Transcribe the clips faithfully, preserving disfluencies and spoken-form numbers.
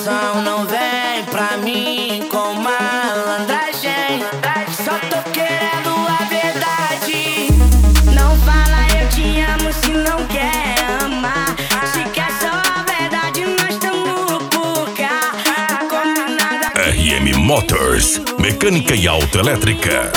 coração, não vem pra mim com malandragem. Só tô querendo a verdade. Não fala eu te amo se não quer amar. Se quer só a verdade, nós estamos por cá. Combinado aqui. R M Motors, mecânica e autoelétrica.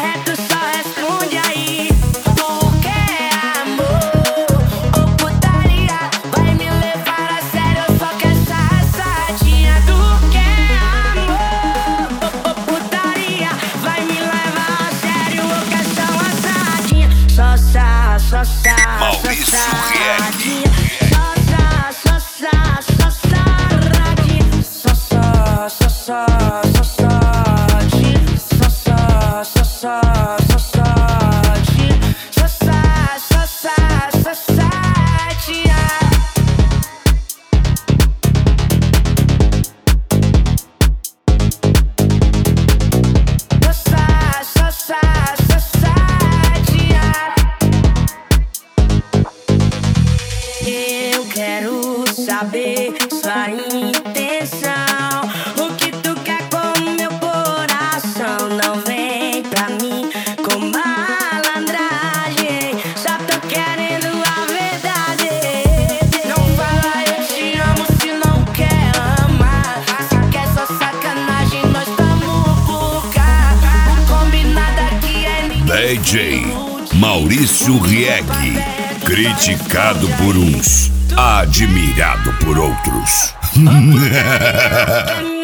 Maurício Rieg. Saber sua intenção, o que tu quer com o meu coração. Não vem pra mim com malandragem, só tô querendo a verdade. Não fala eu te amo se não quer amar. Se quer só sacanagem, nós tamo por cá. O combinado aqui é ninguém. D J Maurício Rieg, criticado por uns, admirado por outros.